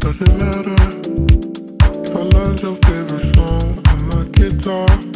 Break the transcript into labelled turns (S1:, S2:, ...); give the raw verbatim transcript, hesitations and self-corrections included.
S1: Doesn't matter if I learned your favorite song on my guitar.